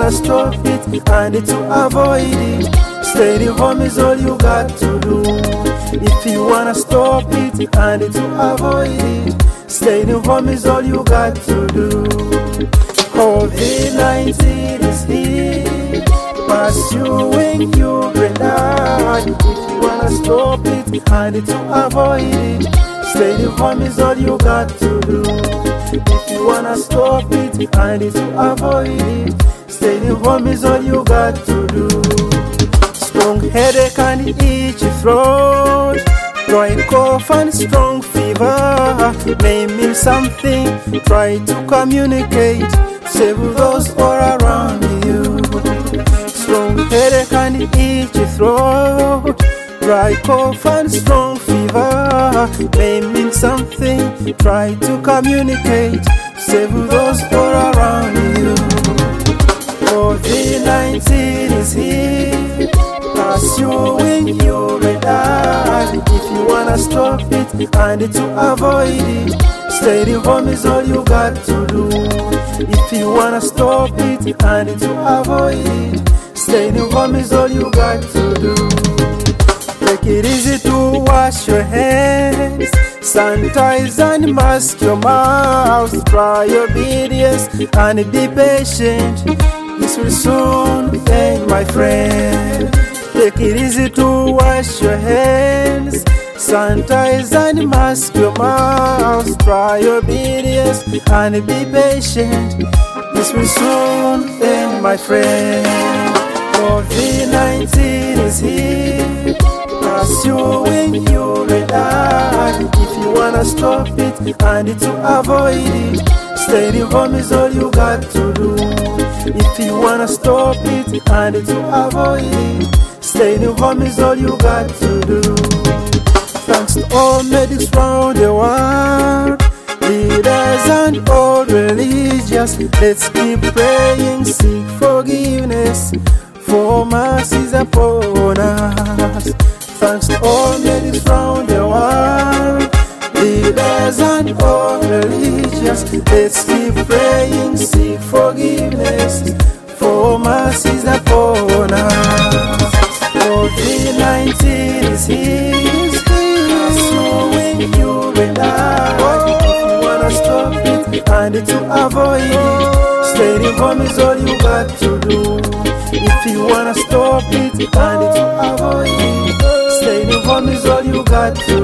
wanna stop it and to avoid it, staying home is all you got to do. If you wanna stop it and to avoid it, staying home is all you got to do. COVID-19 is here, pursuing you and I. If you wanna stop it and to avoid it, staying home is all you got to do. If you wanna stop it and to avoid it, staying home is all you got to do. Strong headache and itchy throat, dry cough and strong fever may mean something. Try to communicate, save those all around you. Strong headache and itchy throat, dry cough and strong fever may mean something. Try to communicate, save those all around you. COVID-19 is here, pursuing you and I. If you wanna stop it and to avoid it, staying home is all you got to do. If you wanna stop it and to avoid it, staying home is all you got to do. Take it easy to wash your hands, sanitize and mask your mouth. Try obedience and be patient, this will soon end, my friend. Take it easy to wash your hands, sanitize and mask your mouth. Try obedience and be patient, this will soon end, my friend. COVID-19 is here, pursuing you and I. If you wanna stop it and to avoid it, staying home is all you got to do. If you wanna stop it and to avoid it, staying home is all you got to do. Thanks to all medics round the world, leaders and all religious, let's keep praying, seek forgiveness, for mercies upon us. Thanks to all medics round the world, leaders and all religious, let's keep praying, seek forgiveness, for mercies upon us. COVID-19 is here, pursuing you and I. If you wanna stop it and to avoid it, staying home is all you got to do. If you wanna stop it and to avoid it, staying home is all you got to do.